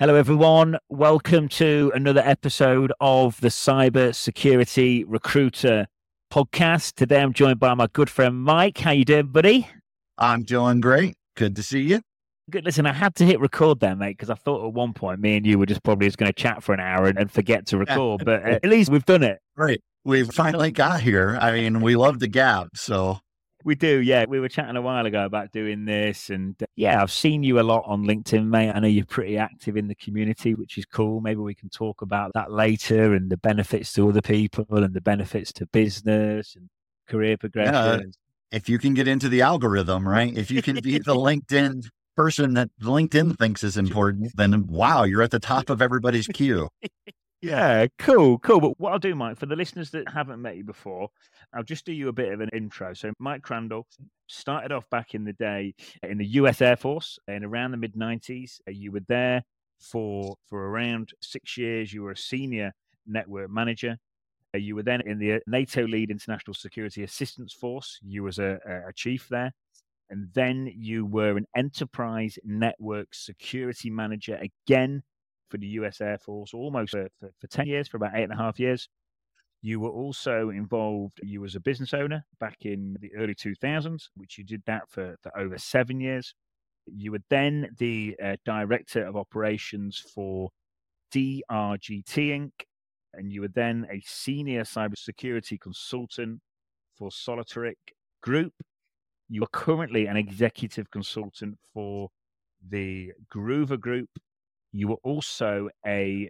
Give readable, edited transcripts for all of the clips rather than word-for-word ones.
Hello, everyone. Welcome to another episode of the Cyber Security Recruiter podcast. Today, I'm joined by my good friend Mike. How you doing, buddy? I'm doing great. Good to see you. Good. Listen, I had to hit record there, mate, because I thought at one point me and you were just probably just going to chat for an hour and forget to record. But at least we've done it. Great. We've finally got here. I mean, we love the gab, so. We do, yeah. We were chatting a while ago about doing this. And yeah, I've seen you a lot on LinkedIn, mate. I know you're pretty active in the community, which is cool. Maybe we can talk about that later and the benefits to other people and the benefits to business and career progression. Yeah, if you can get into the algorithm, right? If you can be the LinkedIn person that LinkedIn thinks is important, then wow, you're at the top of everybody's queue. Yeah, cool. But what I'll do, Mike, for the listeners that haven't met you before, I'll just do you a bit of an intro. So Mike Crandall started off back in the day in the US Air Force in around the mid-90s. You were there for around 6 years. You were a senior network manager. You were then in the NATO Lead International Security Assistance Force. You was a chief there. And then you were an enterprise network security manager again for the US Air Force, almost for 10 years, for about 8.5 years. You were also involved, you was a business owner back in the early 2000s, which you did that for over 7 years. You were then the director of operations for DRGT Inc., and you were then a senior cybersecurity consultant for Solitaric Group. You are currently an executive consultant for the Groover Group. You were also a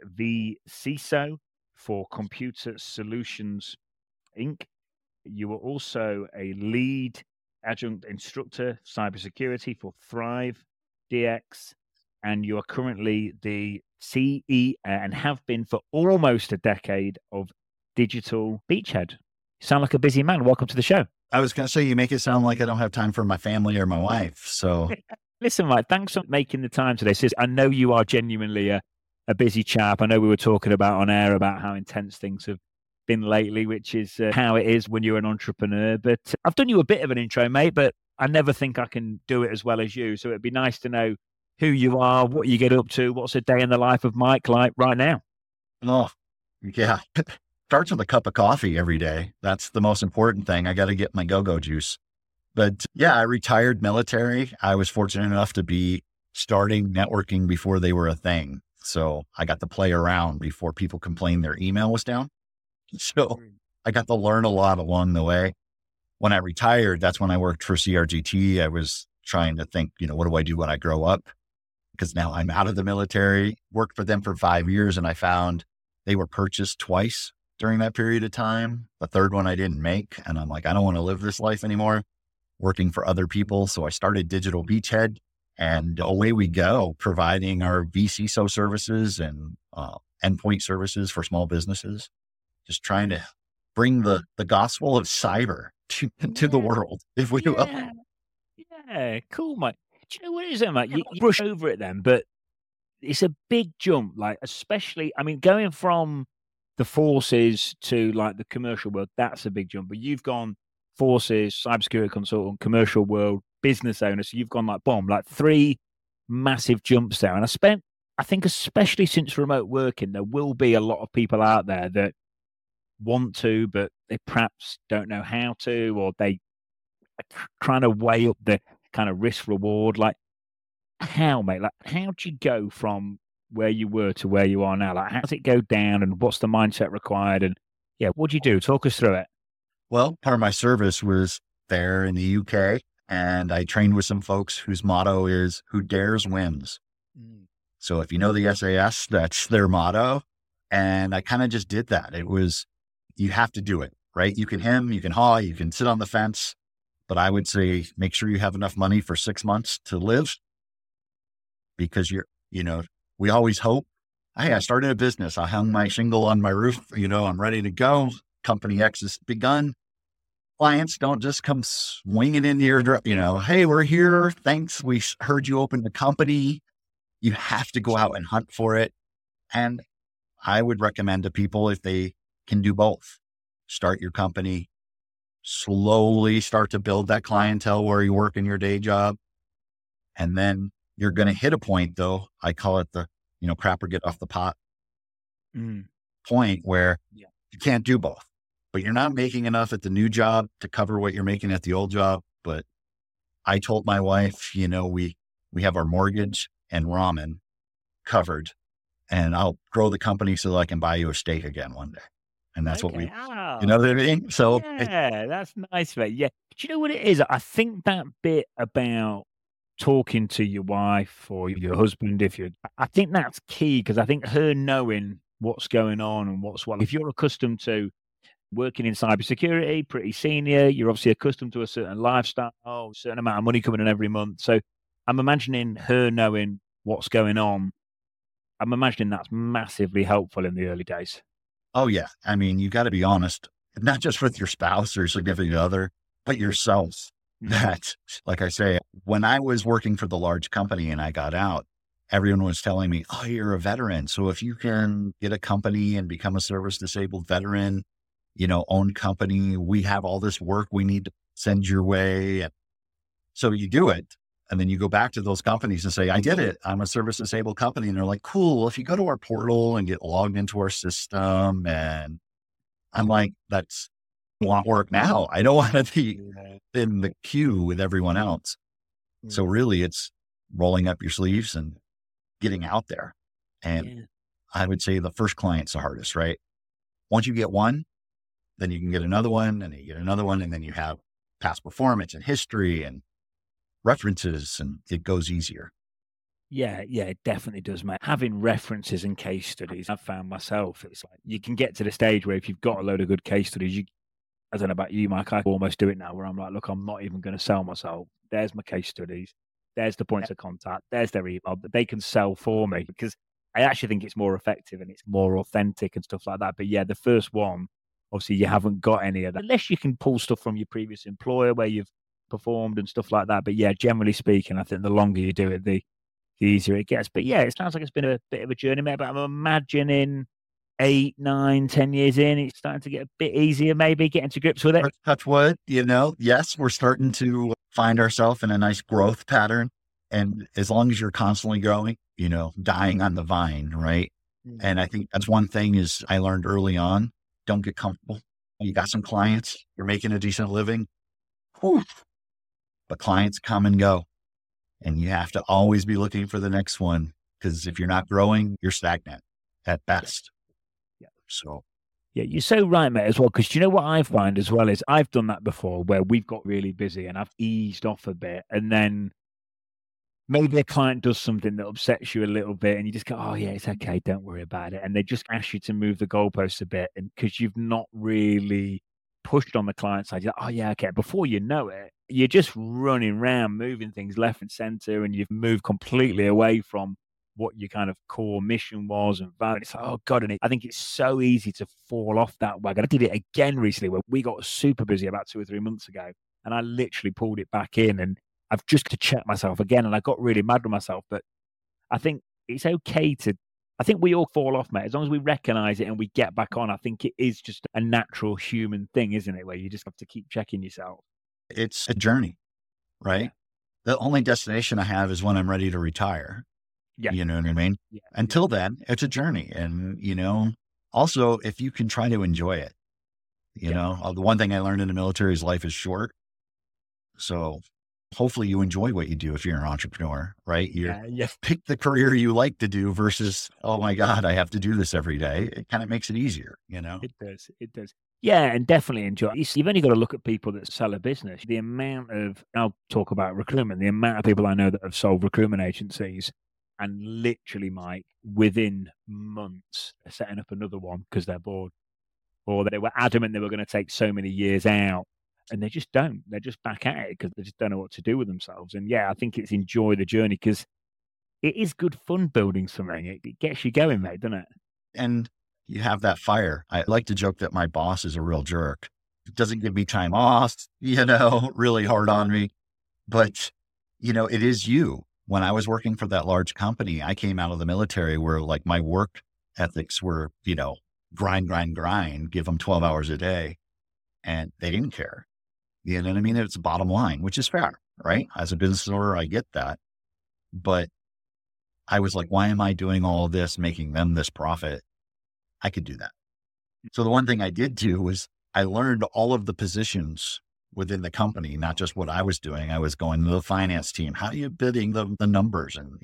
vCISO for Computer Solutions Inc. You were also a lead adjunct instructor cybersecurity for Thrive DX, and you are currently the CE and have been for almost a decade of Digital Beachhead. You sound like a busy man. Welcome to the show. I was going to say, you make it sound like I don't have time for my family or my wife. So listen, Mike, thanks for making the time today. Sis, I know you are genuinely a busy chap. I know we were talking about on air about how intense things have been lately, which is how it is when you're an entrepreneur. But I've done you a bit of an intro, mate, but I never think I can do it as well as you. So it'd be nice to know who you are, what you get up to, what's a day in the life of Mike like right now. Oh, yeah. Starts with a cup of coffee every day. That's the most important thing. I got to get my go-go juice. But yeah, I retired military. I was fortunate enough to be starting networking before they were a thing. So I got to play around before people complained their email was down. So I got to learn a lot along the way. When I retired, that's when I worked for CRGT. I was trying to think, what do I do when I grow up? Because now I'm out of the military, worked for them for 5 years, and I found they were purchased twice during that period of time. The third one I didn't make. And I'm like, I don't want to live this life anymore, working for other people. So I started Digital Beachhead, and away we go, providing our vCISO services and endpoint services for small businesses, just trying to bring the gospel of cyber to the world, if we will. Yeah, cool, Mike. Do you know what it is, Mike? You brush over it then, but it's a big jump, like, especially, I mean, going from the forces to like the commercial world, that's a big jump. But you've gone forces, cybersecurity consultant, commercial world, business owner. So you've gone like, boom, like 3 massive jumps there. And I think especially since remote working, there will be a lot of people out there that want to, but they perhaps don't know how to, or they are trying to weigh up the kind of risk reward. Like, how, mate? Like, how do you go from where you were to where you are now? Like, how does it go down, and what's the mindset required? And yeah, what do you do? Talk us through it. Well, part of my service was there in the UK, and I trained with some folks whose motto is "Who dares wins." So if you know the SAS, that's their motto. And I kind of just did that. It was, you have to do it, right? You can hem, you can haw, you can sit on the fence, but I would say, make sure you have enough money for 6 months to live, because we always hope, hey, I started a business. I hung my shingle on my roof. I'm ready to go. Company X has begun. Clients don't just come swinging into your, hey, we're here. Thanks. We heard you opened a company. You have to go out and hunt for it. And I would recommend to people, if they can do both, start your company, slowly start to build that clientele where you work in your day job. And then you're going to hit a point, though. I call it the crap or get off the pot Mm. point where Yeah. you can't do both, but you're not making enough at the new job to cover what you're making at the old job. But I told my wife, we have our mortgage and ramen covered, and I'll grow the company so that I can buy you a steak again one day. And that's what Okay. you know what I mean? So Yeah, that's nice, mate. Yeah. Do you know what it is? I think that bit about talking to your wife or your husband, I think that's key because I think her knowing what's going on and if you're accustomed to working in cybersecurity, pretty senior, you're obviously accustomed to a certain lifestyle, a certain amount of money coming in every month. So I'm imagining her knowing what's going on. I'm imagining that's massively helpful in the early days. oh yeah. I mean, you got to be honest, not just with your spouse or significant other, but yourself. That, like I say, when I was working for the large company and I got out, everyone was telling me, oh, you're a veteran. So if you can get a company and become a service disabled veteran, owned company, we have all this work we need to send your way. And so you do it. And then you go back to those companies and say, I did it. I'm a service disabled company. And they're like, cool. Well, if you go to our portal and get logged into our system, and I'm like, that's a lot of work now. I don't want to be in the queue with everyone else. So really it's rolling up your sleeves and getting out there. And I would say the first client's the hardest, right? Once you get one, then you can get another one, and you get another one. And then you have past performance and history and references, and it goes easier. Yeah, it definitely does, mate. Having references and case studies, I've found myself, it's like you can get to the stage where if you've got a load of good case studies, I don't know about you, Mike, I almost do it now where I'm like, look, I'm not even going to sell myself. There's my case studies. There's the points of contact. There's their email, but they can sell for me because I actually think it's more effective and it's more authentic and stuff like that. But yeah, the first one, obviously you haven't got any of that unless you can pull stuff from your previous employer where you've performed and stuff like that. But yeah, generally speaking, I think the longer you do it, the easier it gets. But yeah, it sounds like it's been a bit of a journey, mate. But I'm imagining 8, 9, 10 years in, it's starting to get a bit easier, maybe getting to grips with it. Touch wood, yes, we're starting to find ourselves in a nice growth pattern. And as long as you're constantly growing, dying on the vine, right? And I think that's one thing is I learned early on, don't get comfortable. You got some clients, you're making a decent living, whew, but clients come and go. And you have to always be looking for the next one, because if you're not growing, you're stagnant at best. Yeah. So, yeah, you're so right, mate, as well. Because you know what I find as well is I've done that before where we've got really busy and I've eased off a bit. And then maybe a client does something that upsets you a little bit and you just go, oh, yeah, it's okay. Don't worry about it. And they just ask you to move the goalposts a bit. And because you've not really pushed on the client side, you're like, oh, yeah, okay. Before you know it, you're just running around, moving things left and center, and you've moved completely away from what your kind of core mission was and value. It's like, oh God, and I think it's so easy to fall off that wagon. I did it again recently where we got super busy about 2 or 3 months ago, and I literally pulled it back in, and I've just to check myself again, and I got really mad with myself. But I think it's okay I think we all fall off, mate. As long as we recognize it and we get back on, I think it is just a natural human thing, isn't it? Where you just have to keep checking yourself. It's a journey, right? Yeah. The only destination I have is when I'm ready to retire. Yeah. You know what I mean? Yeah. Until then, it's a journey. And, also if you can try to enjoy it, the one thing I learned in the military is life is short. So hopefully you enjoy what you do if you're an entrepreneur, right? Pick the career you like to do versus, oh my God, I have to do this every day. It kind of makes it easier, It does. Yeah, and definitely enjoy. You've only got to look at people that sell a business. I'll talk about recruitment, the amount of people I know that have sold recruitment agencies and literally, Mike, within months, they're setting up another one because they're bored, or they were adamant they were going to take so many years out. And they just don't. They're just back at it because they just don't know what to do with themselves. And yeah, I think it's enjoy the journey because it is good fun building something. It gets you going, mate, doesn't it? And you have that fire. I like to joke that my boss is a real jerk. He doesn't give me time off, really hard on me. But, it is you. When I was working for that large company, I came out of the military where like my work ethics were, grind, give them 12 hours a day. And they didn't care. You know what I mean? It's the bottom line, which is fair, right? As a business owner, I get that. But I was like, why am I doing all of this, making them this profit? I could do that. So the one thing I did do was I learned all of the positions within the company, not just what I was doing. I was going to the finance team. How are you bidding the numbers and,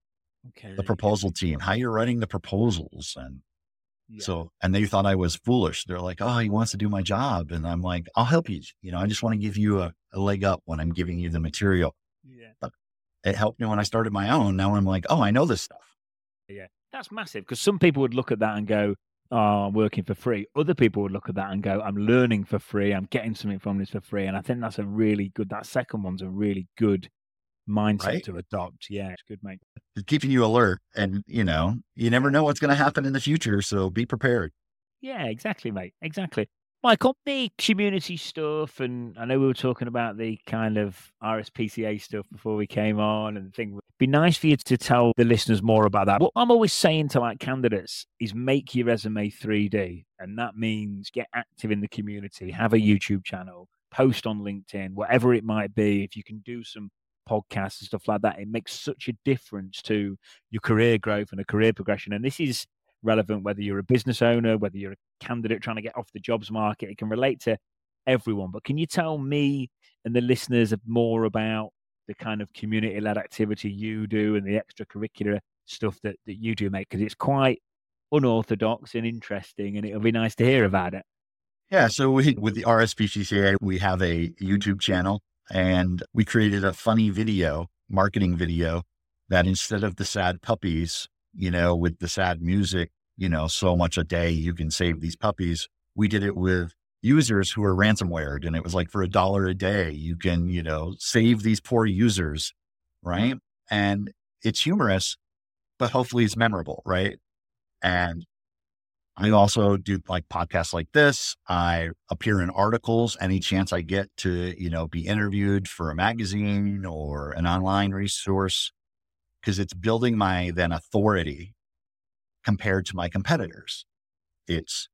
the proposal team, how you're writing the proposals. And so, and they thought I was foolish. They're like, oh, he wants to do my job. And I'm like, I'll help you. I just want to give you a leg up when I'm giving you the material. Yeah. But it helped me when I started my own. Now I'm like, oh, I know this stuff. Yeah. That's massive, because some people would look at that and go, oh, I'm working for free. Other people would look at that and go, I'm learning for free. I'm getting something from this for free. And I think that's that second one's a really good mindset to adopt. Yeah, it's good, mate. It's keeping you alert, and you never know what's going to happen in the future. So be prepared. Yeah, exactly, mate. Exactly. Mike, on the community stuff, and I know we were talking about the kind of RSPCA stuff before we came on, and thing. It'd be nice for you to tell the listeners more about that. What I'm always saying to candidates is make your resume 3D, and that means get active in the community, have a YouTube channel, post on LinkedIn, whatever it might be. If you can do some podcasts and stuff like that, it makes such a difference to your career growth and a career progression. And this is relevant whether you're a business owner, whether you're a candidate trying to get off the jobs market. It can relate to everyone. But can you tell me and the listeners more about the kind of community-led activity you do and the extracurricular stuff that you do, mate? Because it's quite unorthodox and interesting, and it'll be nice to hear about it. Yeah. So with the RSPCA, we have a YouTube channel, and we created a funny marketing video that instead of the sad puppies, with the sad music, so much a day you can save these puppies. We did it with users who are ransomwared, and it was like for $1 a day, you can, save these poor users. Right. And it's humorous, but hopefully it's memorable. Right. And I also do like podcasts like this. I appear in articles any chance I get to, be interviewed for a magazine or an online resource, because it's building my then authority compared to my competitors. If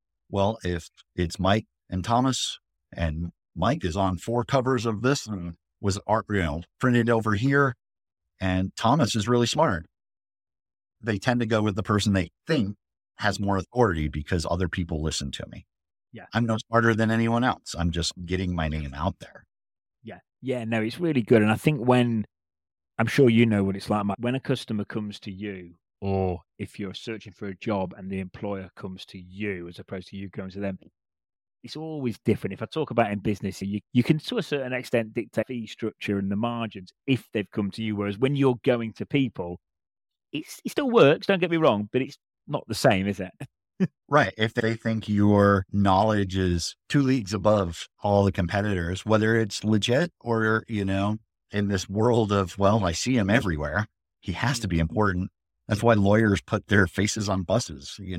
it's Mike and Thomas, and Mike is on 4 covers of this and was printed over here, and Thomas is really smart, they tend to go with the person they think has more authority because other people listen to me. Yeah. I'm no smarter than anyone else. I'm just getting my name out there. Yeah. Yeah. No, it's really good. And I think I'm sure you know what it's like, Mike, when a customer comes to you, or if you're searching for a job and the employer comes to you as opposed to you going to them, it's always different. If I talk about in business, you can to a certain extent dictate fee structure and the margins if they've come to you. Whereas when you're going to people, it still works, don't get me wrong, but it's not the same, is it? Right. If they think your knowledge is 2 leagues above all the competitors, whether it's legit or, in this world of, I see him everywhere, he has to be important. That's why lawyers put their faces on buses, Yeah.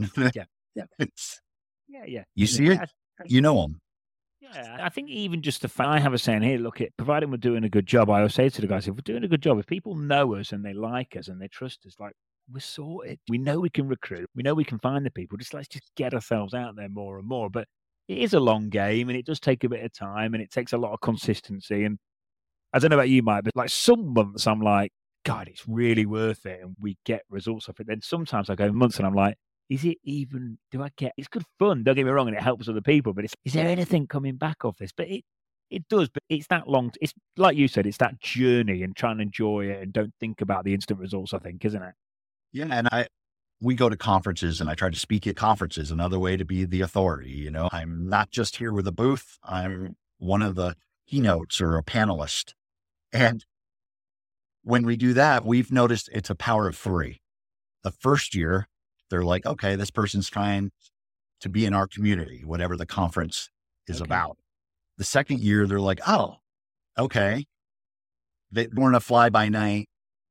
Yeah. You see it, you know them. Yeah. I think even just I have a saying here, look, providing we're doing a good job, I always say to the guys, if we're doing a good job, if people know us and they like us and they trust us, like, we're sorted. We know we can recruit. We know we can find the people. Let's just get ourselves out there more and more. But it is a long game, and it does take a bit of time, and it takes a lot of consistency. And I don't know about you, Mike, but like some months I'm like, God, it's really worth it, and we get results of it. Then sometimes I go months and I'm like, is it even? It's good fun. Don't get me wrong, and it helps other people. But is there anything coming back of this? But it does. But it's that long. It's like you said, it's that journey, and try and enjoy it, and don't think about the instant results, I think, isn't it? Yeah. And we go to conferences, and I try to speak at conferences, another way to be the authority. I'm not just here with a booth. I'm one of the keynotes or a panelist. And when we do that, we've noticed it's a power of 3. The first year, they're like, okay, this person's trying to be in our community, whatever the conference is about. The second year, they're like, oh, okay. They weren't a fly by night,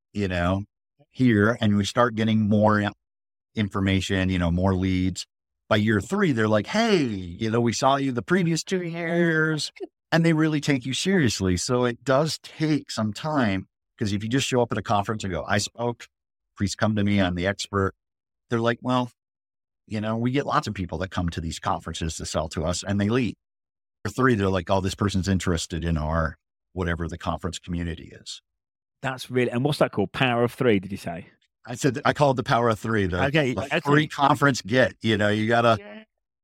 here, and we start getting more information, more leads. By year 3, they're like, hey, we saw you the previous 2 years, and they really take you seriously. So it does take some time, because if you just show up at a conference and go, I spoke, please come to me, I'm the expert. They're like, well, we get lots of people that come to these conferences to sell to us, and they leave. Year 3, they're like, oh, this person's interested in our, whatever the conference community is. That's really, and what's that called? Power of 3, did you say? I said, I call it the power of three, Okay. the three conference get, you know, you gotta, Yeah.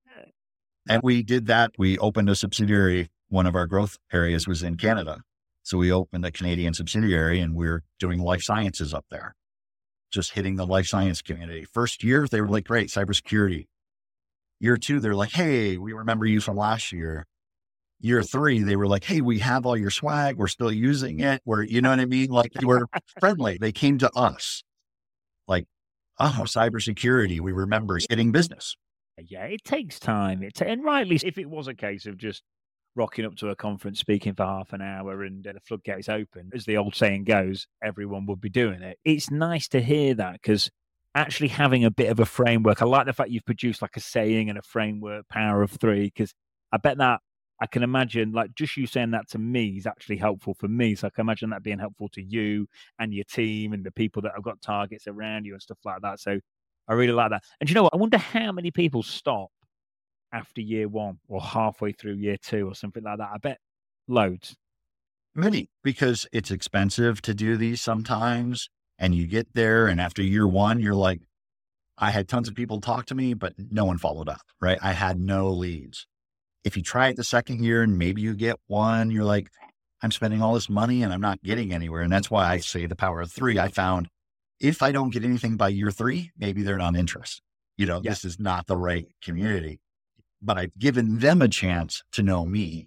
and we did that. We opened a subsidiary. One of our growth areas was in Canada. So we opened a Canadian subsidiary and we're doing life sciences up there, just hitting the life science community. First year, they were like, great, cybersecurity. Year two, they're like, hey, we remember you from last year. Year three, they were like, hey, we have all your swag. We're still using it. We're, you know what I mean? Like they were friendly. They came to us like, oh, cybersecurity. We remember getting business. Yeah, it takes time. And rightly, if it was a case of just rocking up to a conference, speaking for half an hour and the floodgates open, as the old saying goes, everyone would be doing it. It's nice to hear that because actually having a bit of a framework, I like the fact you've produced like a saying and a framework, power of three, because I bet that I can imagine like just you saying that to me is actually helpful for me. So I can imagine that being helpful to you and your team and the people that have got targets around you and stuff like that. So I really like that. And you know what? I wonder how many people stop after year one or halfway through year two or something like that. I bet loads. Many, because it's expensive to do these sometimes. And you get there and after year one, you're like, I had tons of people talk to me, but no one followed up, right? I had no leads. If you try it the second year and maybe you get one, you're like, I'm spending all this money and I'm not getting anywhere. And that's why I say the power of three. I found if I don't get anything by year three, maybe they're not interested. You know, This is not the right community, but I've given them a chance to know me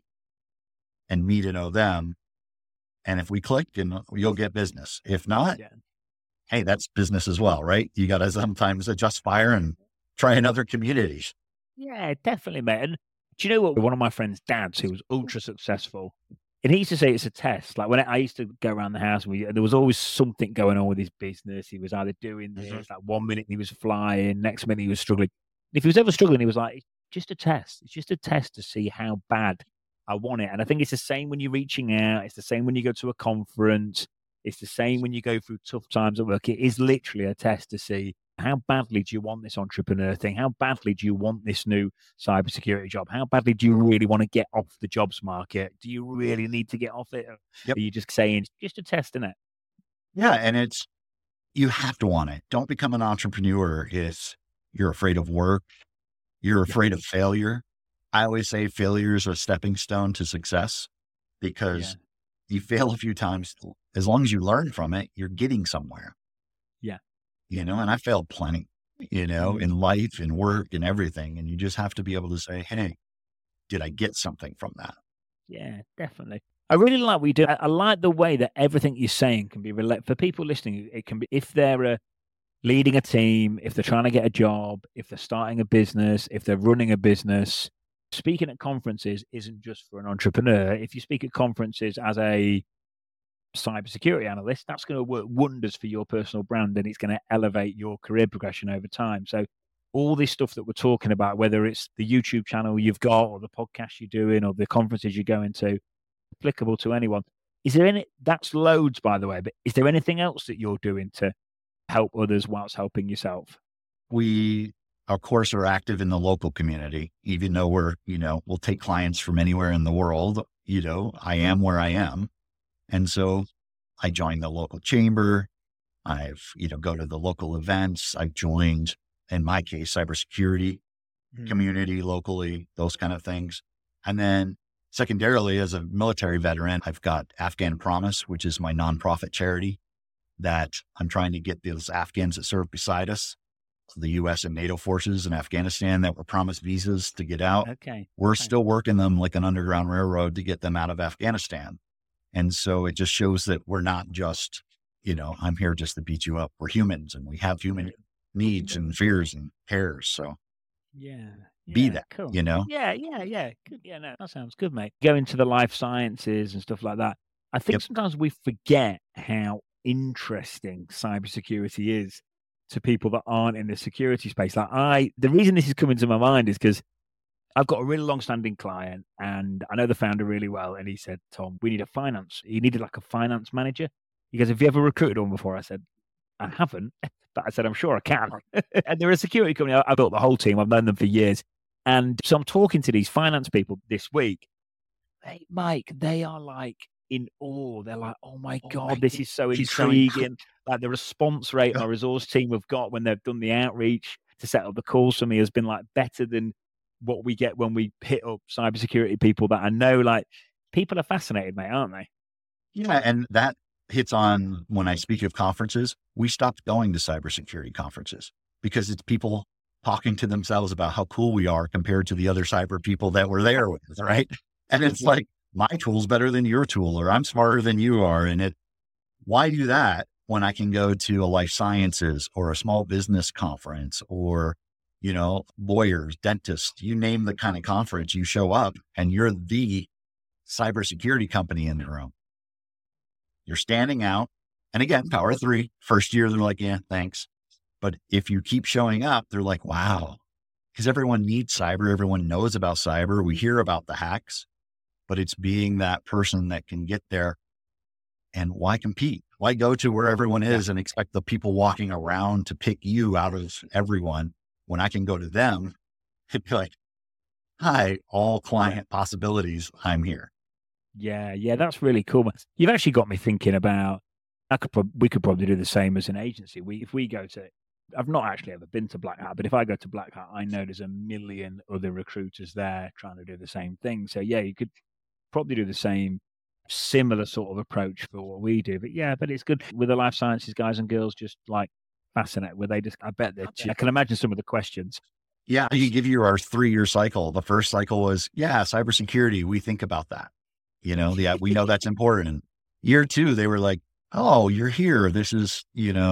and me to know them. And if we click, then you'll get business. If not, hey, that's business as well, right? You got to sometimes adjust fire and try in other communities. Yeah, definitely, mate. And do you know what? One of my friend's dads, who was ultra successful, and he used to say it's a test. Like when I used to go around the house, and there was always something going on with his business. He was either doing this, like 1 minute he was flying, next minute he was struggling. If he was ever struggling, he was like, it's just a test. It's just a test to see how bad I want it. And I think it's the same when you're reaching out. It's the same when you go to a conference. It's the same when you go through tough times at work. It is literally a test to see how badly do you want this entrepreneur thing? How badly do you want this new cybersecurity job? How badly do you really want to get off the jobs market? Do you really need to get off it? Or are you just saying it's just a test, isn't it? Yeah. And you have to want it. Don't become an entrepreneur if you're afraid of work. You're afraid of failure. I always say failure is a stepping stone to success because you fail a few times. As long as you learn from it, you're getting somewhere. Yeah. You know, and I failed plenty, you know, in life and work and everything. And you just have to be able to say, hey, did I get something from that? Yeah, definitely. I really like what you do. I like the way that everything you're saying can be related for people listening. It can be if they're leading a team, if they're trying to get a job, if they're starting a business, if they're running a business. Speaking at conferences isn't just for an entrepreneur. If you speak at conferences as a cybersecurity analyst, that's going to work wonders for your personal brand and it's going to elevate your career progression over time. So all this stuff that we're talking about, whether it's the YouTube channel you've got or the podcast you're doing or the conferences you're going to, applicable to anyone. Is there any, that's loads by the way, but is there anything else that you're doing to help others whilst helping yourself? We, of course, are active in the local community, even though we're, you know, we'll take clients from anywhere in the world. You know, I am where I am. And so I joined the local chamber. I've, you know, go to the local events. I've joined, in my case, cybersecurity community locally, those kind of things. And then secondarily, as a military veteran, I've got Afghan Promise, which is my nonprofit charity that I'm trying to get those Afghans that serve beside us, the U.S. and NATO forces in Afghanistan that were promised visas to get out. We're still working them like an underground railroad to get them out of Afghanistan. And so it just shows that we're not just, you know, I'm here just to beat you up. We're humans and we have human needs and fears and cares. So be that, cool. You know? Yeah. Good. Yeah, no, that sounds good, mate. Go into the life sciences and stuff like that. I think sometimes we forget how interesting cybersecurity is to people that aren't in the security space. Like the reason this is coming to my mind is because I've got a really long-standing client and I know the founder really well. And he said, Tom, we need a finance. He needed like a finance manager. He goes, have you ever recruited one before? I said, I haven't, but I said, I'm sure I can. And they're a security company. I built the whole team. I've known them for years. And so I'm talking to these finance people this week. Hey, Mike, they are like in awe. They're like, oh my Oh God, my this God, is so she's showing. intriguing. Like the response rate Yeah. my resource team have got when they've done the outreach to set up the calls for me has been like better than what we get when we hit up cybersecurity people that I know. Like people are fascinated, mate, aren't they? Yeah. And that hits on when I speak of conferences, we stopped going to cybersecurity conferences because it's people talking to themselves about how cool we are compared to the other cyber people that were there with us, right? And it's like, my tool's better than your tool, or I'm smarter than you are. And why do that when I can go to a life sciences or a small business conference or, lawyers, dentists, you name the kind of conference, you show up and you're the cybersecurity company in the room. You're standing out. And again, power of three, first year, they're like, yeah, thanks. But if you keep showing up, they're like, wow, because everyone needs cyber. Everyone knows about cyber. We hear about the hacks, but it's being that person that can get there. And why compete? Why go to where everyone is and expect the people walking around to pick you out of everyone when I can go to them and be like, hi, all client possibilities, I'm here. Yeah, that's really cool. You've actually got me thinking about. We could probably do the same as an agency. If we go to, I've not actually ever been to Black Hat, but if I go to Black Hat, I know there's a million other recruiters there trying to do the same thing. So yeah, you could probably do the same, similar sort of approach for what we do. But it's good with the life sciences guys and girls. Just like fascinated, where they just, I bet that I can imagine some of the questions. Yeah, you give you our 3-year cycle. The first cycle was, cybersecurity. We think about that. We know that's important. And year 2, they were like, oh, you're here. This is,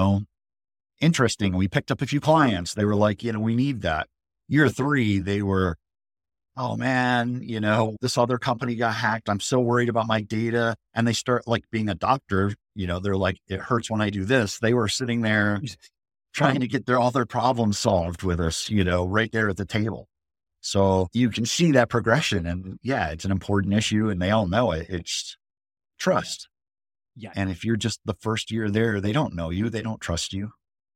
interesting. We picked up a few clients. They were like, we need that. Year 3, they were, oh man, this other company got hacked. I'm so worried about my data. And they start like being a doctor, they're like, it hurts when I do this. They were sitting there trying to get all their problems solved with us, right there at the table. So you can see that progression, and it's an important issue and they all know it. It's trust. Yeah. And if you're just the first year there, they don't know you. They don't trust you.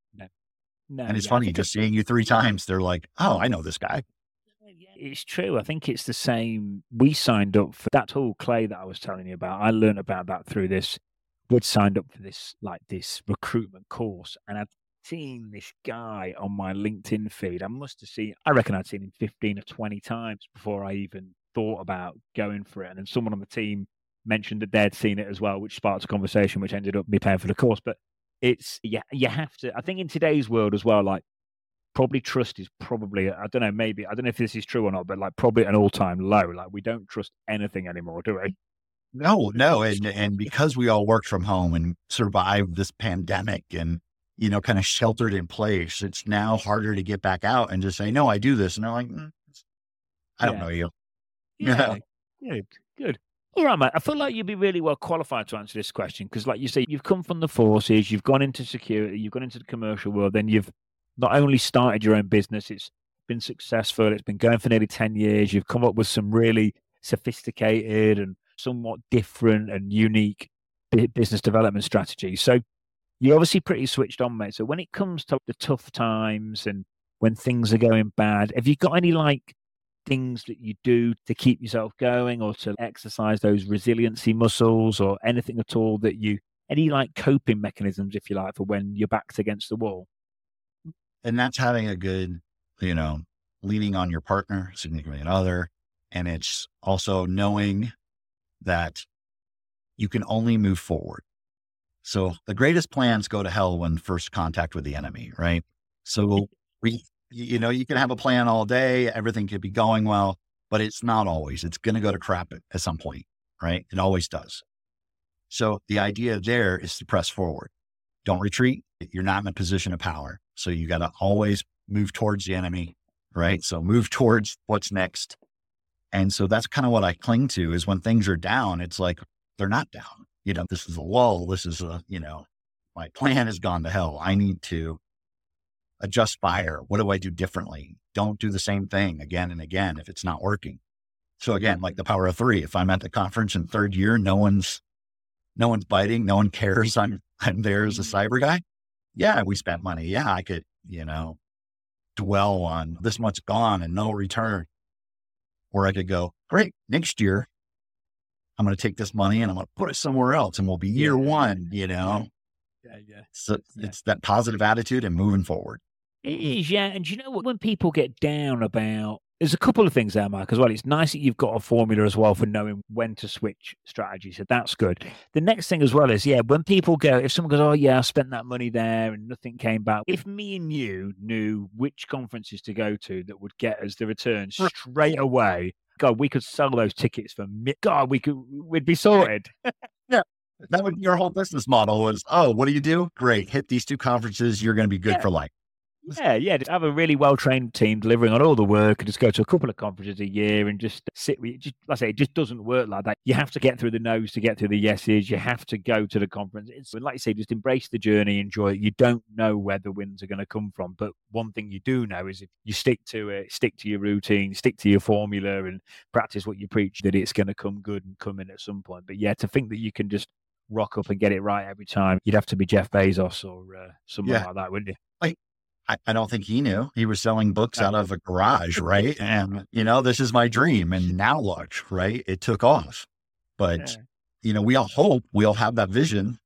No. And it's funny, just seeing you 3 times, they're like, oh, I know this guy. It's true. I think it's the same. We signed up for that tool, Clay, that I was telling you about. I learned about that through this. We'd signed up for this recruitment course, and I'd seen this guy on my LinkedIn feed. I reckon I'd seen him 15 or 20 times before I even thought about going for it. And then someone on the team mentioned that they'd seen it as well, which sparked a conversation, which ended up me paying for the course. But you have to, I think in today's world as well, like probably trust is probably, I don't know if this is true or not, but like probably an all-time low. Like we don't trust anything anymore, do we? No. And because we all worked from home and survived this pandemic and, kind of sheltered in place, it's now harder to get back out and just say, no, I do this. And they're like, I don't know you. Yeah. Good. All right, mate. I feel like you'd be really well qualified to answer this question because, like you say, you've come from the forces, you've gone into security, you've gone into the commercial world, then you've not only started your own business, it's been successful, it's been going for nearly 10 years, you've come up with some really sophisticated and somewhat different and unique business development strategies. So you're obviously pretty switched on, mate. So when it comes to the tough times and when things are going bad, have you got any things that you do to keep yourself going or to exercise those resiliency muscles or anything at all any coping mechanisms, if you like, for when your back's against the wall? And that's having a good, leaning on your partner, significant other. And it's also knowing that you can only move forward. So the greatest plans go to hell when first contact with the enemy, right? So you can have a plan all day, everything could be going well, but it's not always. It's going to go to crap at some point, right? It always does. So the idea there is to press forward. Don't retreat. You're not in a position of power. So you got to always move towards the enemy, right? So move towards what's next. And so that's kind of what I cling to is when things are down, it's like, they're not down. This is a lull. This is my plan has gone to hell. I need to adjust fire. What do I do differently? Don't do the same thing again and again if it's not working. So again, like the power of 3, if I'm at the conference in 3rd year, no one's biting, no one cares. I'm there as a cyber guy. Yeah, we spent money. Yeah, I could, dwell on this much gone and no return. Or I could go, great, next year, I'm going to take this money and I'm going to put it somewhere else and we'll be year one, Yeah. So it's that positive attitude and moving forward. It is, yeah. And you know what? When people get down about, there's a couple of things there, Mark, as well. It's nice that you've got a formula as well for knowing when to switch strategy. So that's good. The next thing as well is, when people go, if someone goes, oh, yeah, I spent that money there and nothing came back. If me and you knew which conferences to go to that would get us the return straight away, God, we could sell those tickets for, God, we'd be sorted. Yeah. That would be your whole business model was, oh, what do you do? Great. Hit these 2 conferences. You're going to be good for life. Yeah. Just have a really well-trained team delivering on all the work and just go to a couple of conferences a year and just sit with it. Like I say, it just doesn't work like that. You have to get through the no's to get through the yeses. You have to go to the conference. It's like you say, just embrace the journey, enjoy it. You don't know where the wins are going to come from. But one thing you do know is if you stick to it, stick to your routine, stick to your formula and practice what you preach, that it's going to come good and come in at some point. But to think that you can just rock up and get it right every time, you'd have to be Jeff Bezos or someone like that, wouldn't you? I don't think he knew. He was selling books out of a garage, right? And, this is my dream. And now look, right? It took off. But, we all hope we all have that vision,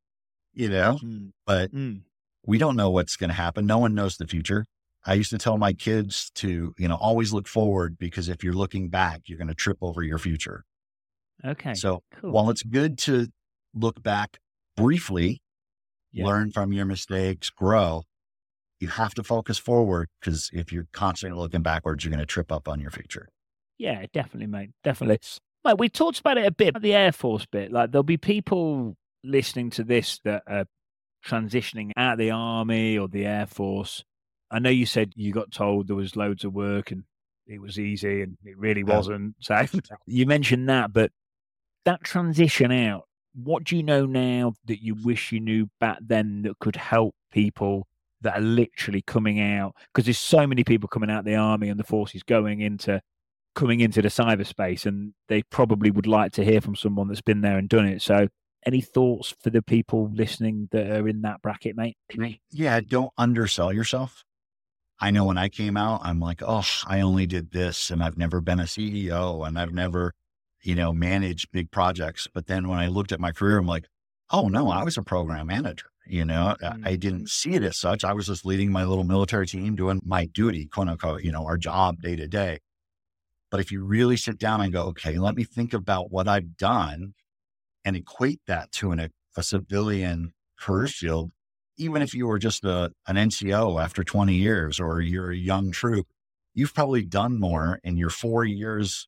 but we don't know what's going to happen. No one knows the future. I used to tell my kids to, always look forward, because if you're looking back, you're going to trip over your future. Okay. So while it's good to look back briefly, learn from your mistakes, grow, you have to focus forward, because if you're constantly looking backwards, you're going to trip up on your future. Yeah, definitely, mate. Definitely. Mate, we talked about it a bit, the Air Force bit. Like, there'll be people listening to this that are transitioning out of the Army or the Air Force. I know you said you got told there was loads of work and it was easy, and it really wasn't. So you mentioned that, but that transition out, what do you know now that you wish you knew back then that could help people that are literally coming out? Because there's so many people coming out of the Army and the forces coming into the cyberspace, and they probably would like to hear from someone that's been there and done it. So any thoughts for the people listening that are in that bracket, mate? Yeah, don't undersell yourself. I know when I came out, I'm like, oh, I only did this and I've never been a CEO and I've never, managed big projects. But then when I looked at my career, I'm like, oh no, I was a program manager. I didn't see it as such. I was just leading my little military team, doing my duty, quote unquote, our job day to day. But if you really sit down and go, okay, let me think about what I've done and equate that to a civilian career field, even if you were just an NCO after 20 years, or you're a young troop, you've probably done more in your 4 years,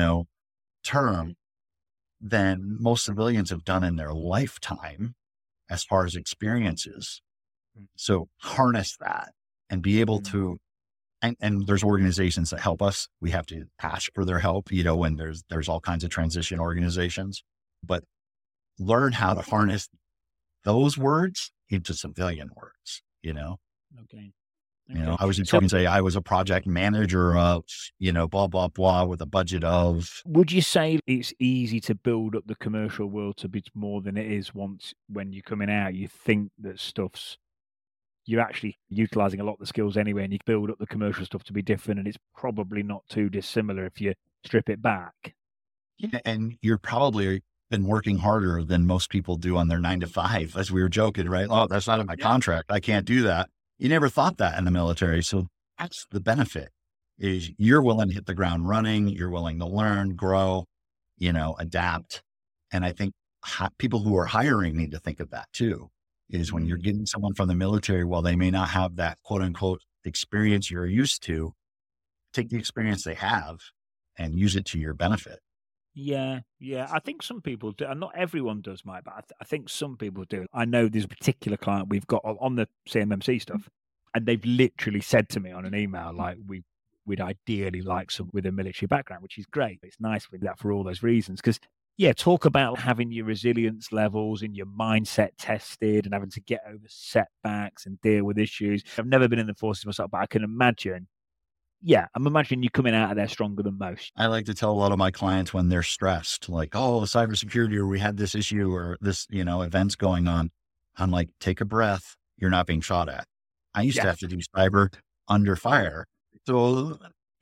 term than most civilians have done in their lifetime as far as experiences. So harness that and be able to, and there's organizations that help us. We have to ask for their help, when there's all kinds of transition organizations, but learn how to harness those words into civilian words, Okay. I was talking say I was a project manager of, blah, blah, blah, with a budget of. Would you say it's easy to build up the commercial world to be more than it is when you're coming out? You think that you're actually utilizing a lot of the skills anyway, and you build up the commercial stuff to be different, and it's probably not too dissimilar if you strip it back. Yeah, and you're probably been working harder than most people do on their 9 to 5, as we were joking, right? Oh, that's not in my contract. I can't do that. You never thought that in the military. So that's the benefit, is you're willing to hit the ground running. You're willing to learn, grow, adapt. And I think people who are hiring need to think of that too, is when you're getting someone from the military, while they may not have that quote unquote experience you're used to, take the experience they have and use it to your benefit. Yeah. I think some people do, and not everyone does, Mike, but I think some people do. I know there's a particular client we've got on the CMMC stuff, and they've literally said to me on an email, like, we'd ideally like some with a military background, which is great. It's nice with that for all those reasons. Because, talk about having your resilience levels and your mindset tested and having to get over setbacks and deal with issues. I've never been in the forces myself, but I can imagine. Yeah, I'm imagining you coming out of there stronger than most. I like to tell a lot of my clients when they're stressed, like, oh, cybersecurity, or we had this issue, or this, event's going on. I'm like, take a breath. You're not being shot at. I used to have to do cyber under fire. So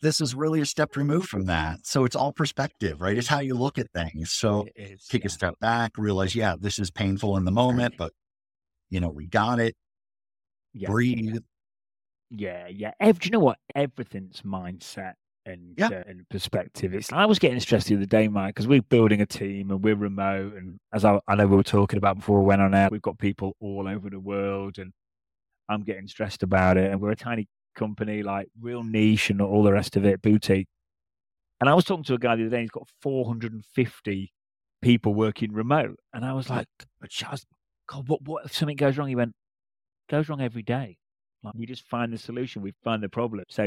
this is really a step removed from that. So it's all perspective, right? It's how you look at things. So It is. take a step back, realize, yeah, this is painful in the moment, but we got it. Yeah. Breathe. Yeah. Do you know what? Everything's mindset and Yeah. and perspective. I was getting stressed the other day, Mike, because we're building a team and we're remote. And as I know we were talking about before we went on air, we've got people all over the world, and I'm getting stressed about it. And we're a tiny company, like real niche and all the rest of it, boutique. And I was talking to a guy the other day. He's got 450 people working remote, and I was like, God, what if something goes wrong? He went, goes wrong every day. Like, we just find the solution, we find the problem. So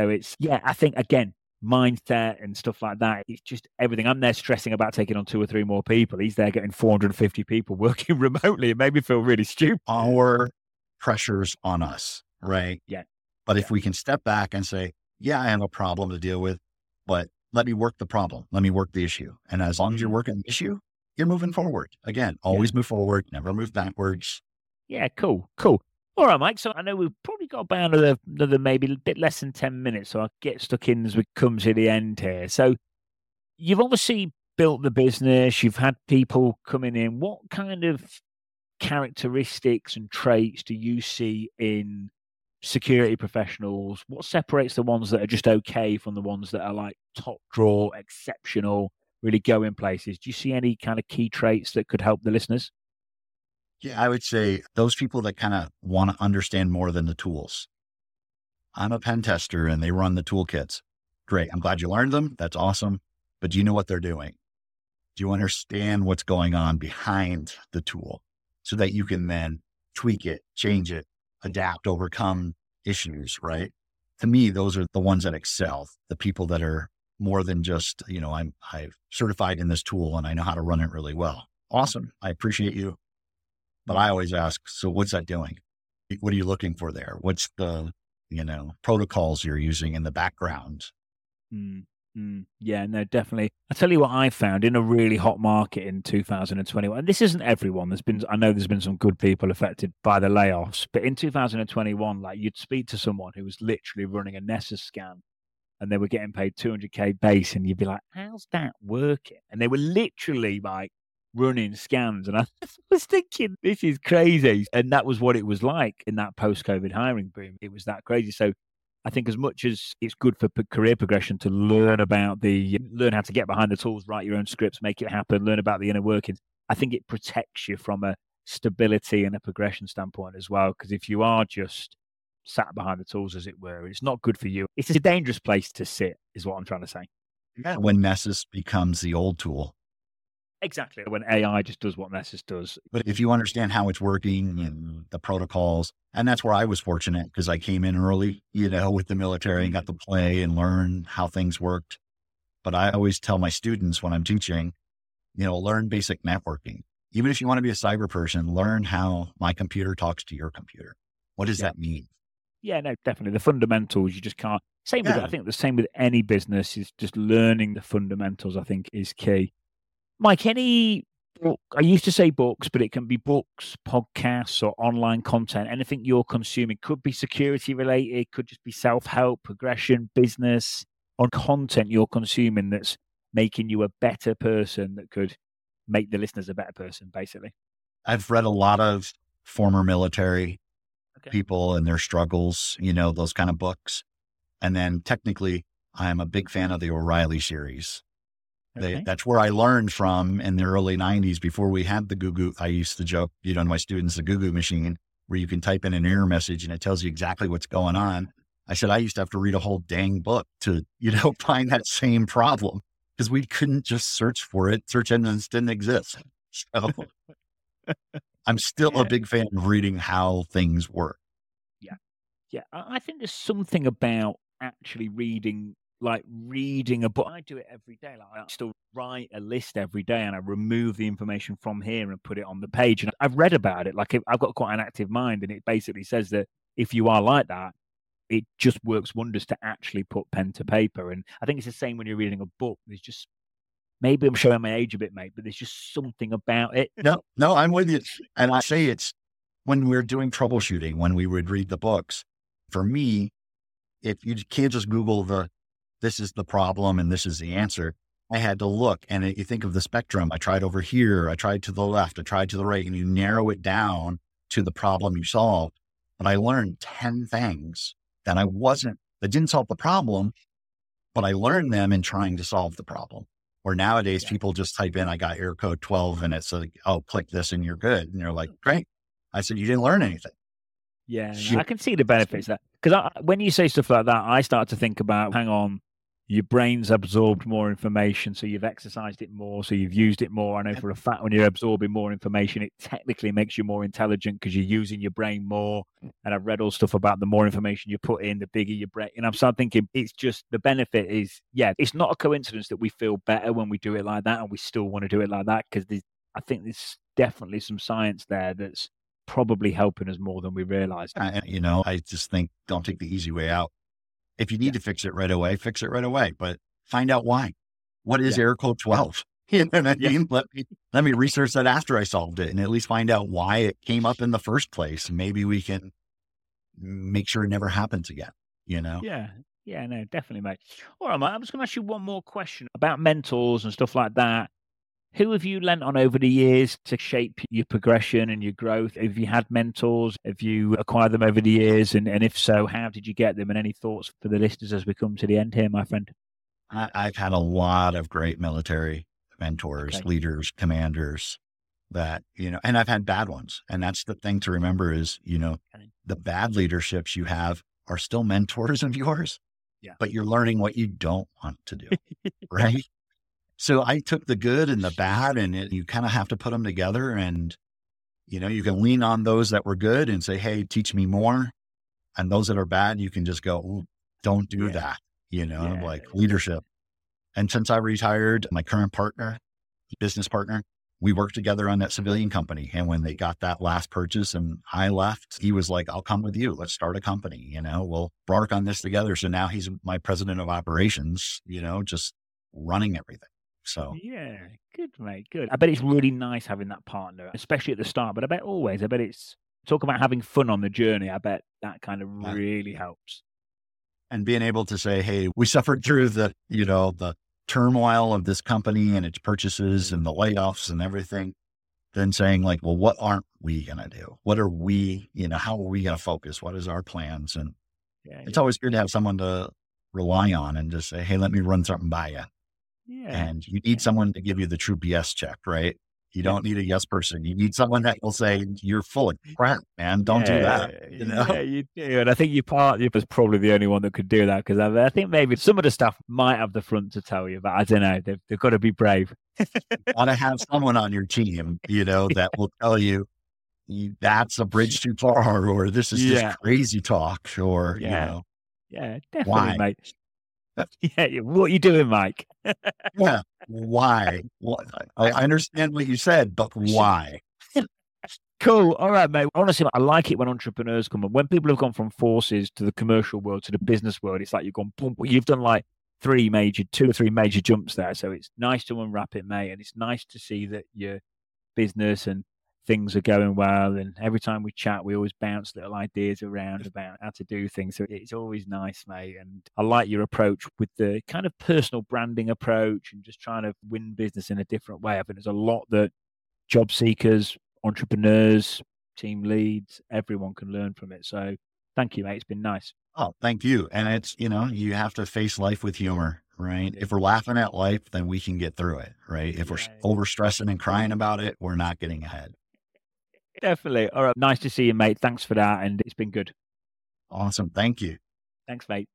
I think again, mindset and stuff like that. It's just everything. I'm there stressing about taking on 2 or 3 more people. He's there getting 450 people working remotely. It made me feel really stupid. Our pressures on us, right? Yeah. But if we can step back and say, yeah, I have a problem to deal with, but let me work the problem. Let me work the issue. And as long as you're working the issue, you're moving forward. Again, always move forward, never move backwards. Yeah, cool. All right, Mike. So I know we've probably got about another maybe a bit less than 10 minutes. So I'll get stuck in as we come to the end here. So you've obviously built the business. You've had people coming in. What kind of characteristics and traits do you see in security professionals? What separates the ones that are just okay from the ones that are like top draw, exceptional, really go in places? Do you see any kind of key traits that could help the listeners? Yeah, I would say those people that kind of want to understand more than the tools. I'm a pen tester and they run the toolkits. Great. I'm glad you learned them. That's awesome. But do you know what they're doing? Do you understand what's going on behind the tool so that you can then tweak it, change it, adapt, overcome issues, right? To me, those are the ones that excel, the people that are more than just, I'm certified in this tool and I know how to run it really well. Awesome. I appreciate you. But I always ask, so what's that doing? What are you looking for there? What's the, protocols you're using in the background? Yeah, no, definitely. I tell you what I found in a really hot market in 2021, and this isn't everyone. I know there's been some good people affected by the layoffs, but in 2021, like you'd speak to someone who was literally running a Nessus scan and they were getting paid 200K base, and you'd be like, how's that working? And they were literally like running scans. And I was thinking, this is crazy. And that was what it was like in that post-COVID hiring boom. It was that crazy. So I think as much as it's good for career progression to learn how to get behind the tools, write your own scripts, make it happen, learn about the inner workings, I think it protects you from a stability and a progression standpoint as well. Because if you are just sat behind the tools, as it were, it's not good for you. It's a dangerous place to sit, is what I'm trying to say. Yeah, when Nessus becomes the old tool. Exactly. When AI just does what Nessus does. But if you understand how it's working and the protocols, and that's where I was fortunate because I came in early, with the military and got to play and learn how things worked. But I always tell my students when I'm teaching, learn basic networking. Even if you want to be a cyber person, learn how my computer talks to your computer. What does that mean? Yeah, no, definitely. The fundamentals, you just can't. I think the same with any business is just learning the fundamentals, I think, is key. Mike, any book, I used to say books, but it can be books, podcasts, or online content. Anything you're consuming could be security related, could just be self-help, progression, business, or content you're consuming that's making you a better person that could make the listeners a better person, basically. I've read a lot of former military people and their struggles, those kind of books. And then technically, I'm a big fan of the O'Reilly series. That's where I learned from in the early 90s before we had the Google. I used to joke, to my students, the Google machine, where you can type in an error message and it tells you exactly what's going on. I said, I used to have to read a whole dang book to, find that same problem because we couldn't just search for it. Search engines didn't exist. So I'm still a big fan of reading how things work. Yeah. I think there's something about actually reading a book. I do it every day. Like I still write a list every day and I remove the information from here and put it on the page. And I've read about it. Like I've got quite an active mind, and it basically says that if you are like that, it just works wonders to actually put pen to paper. And I think it's the same when you're reading a book. There's just, maybe I'm showing my age a bit, mate, but there's just something about it. No, I'm with you. And I say it's when we're doing troubleshooting, when we would read the books, for me, if you can't just Google the this is the problem and this is the answer. I had to look, and you think of the spectrum. I tried over here, I tried to the left, I tried to the right, and you narrow it down to the problem you solved. But I learned 10 things that didn't solve the problem, but I learned them in trying to solve the problem. Where nowadays people just type in, I got error code 12, and it's like, oh, click this and you're good. And you're like, great. I said, you didn't learn anything. Yeah, no, I can see the benefits of that. Because when you say stuff like that, I start to think about, hang on, your brain's absorbed more information, so you've exercised it more, so you've used it more. I know for a fact when you're absorbing more information, it technically makes you more intelligent because you're using your brain more. And I've read all stuff about the more information you put in, the bigger your brain. And I'm starting thinking it's just the benefit is, it's not a coincidence that we feel better when we do it like that, and we still want to do it like that, because I think there's definitely some science there that's probably helping us more than we realize. I just think don't take the easy way out. If you need to fix it right away, fix it right away, but find out why. What is error code 12? You know what I mean? Let me research that after I solved it and at least find out why it came up in the first place. Maybe we can make sure it never happens again, you know? Yeah. Yeah, no, definitely, mate. All right, mate. I'm just going to ask you one more question about mentors and stuff like that. Who have you lent on over the years to shape your progression and your growth? Have you had mentors? Have you acquired them over the years? And if so, how did you get them? And any thoughts for the listeners as we come to the end here, my friend? I've had a lot of great military mentors, leaders, commanders that, and I've had bad ones. And that's the thing to remember is, the bad leaderships you have are still mentors of yours, but you're learning what you don't want to do, right? So I took the good and the bad, and you kind of have to put them together. And, you can lean on those that were good and say, hey, teach me more. And those that are bad, you can just go, don't do that, like leadership. And since I retired, my current partner, business partner, we worked together on that civilian company. And when they got that last purchase and I left, he was like, I'll come with you. Let's start a company, we'll work on this together. So now he's my president of operations, just running everything. So yeah, good, mate. Good. I bet it's really nice having that partner, especially at the start, but I bet it's talk about having fun on the journey. I bet that kind of really helps. And being able to say, hey, we suffered through the turmoil of this company and its purchases and the layoffs and everything. Then saying like, well, what aren't we going to do? What are we, how are we going to focus? What is our plans? And it's always good to have someone to rely on and just say, hey, let me run something by you. Yeah. And you need someone to give you the true BS check, right? You don't need a yes person. You need someone that will say, you're full of crap, man. Don't do that. Yeah, you do. And I think you was probably the only one that could do that, because I think maybe some of the staff might have the front to tell you, but I don't know. They've got to be brave. You want to have someone on your team, that will tell you, that's a bridge too far, or this is just crazy talk, or, Yeah, definitely, mate. What are you doing, Mike? Why? I understand what you said, but why? Cool. All right, mate. Honestly, I like it when entrepreneurs come on. When people have gone from forces to the commercial world to the business world, it's like you've gone, boom, you've done like 2 or 3 major jumps there. So it's nice to unwrap it, mate. And it's nice to see that your business and things are going well. And every time we chat, we always bounce little ideas around about how to do things. So it's always nice, mate. And I like your approach with the kind of personal branding approach and just trying to win business in a different way. I think there's a lot that job seekers, entrepreneurs, team leads, everyone can learn from it. So thank you, mate. It's been nice. Oh, thank you. And it's, you have to face life with humor, right? If we're laughing at life, then we can get through it, right? If we're over stressing and crying about it, we're not getting ahead. Definitely. All right. Nice to see you, mate. Thanks for that. And it's been good. Awesome. Thank you. Thanks, mate.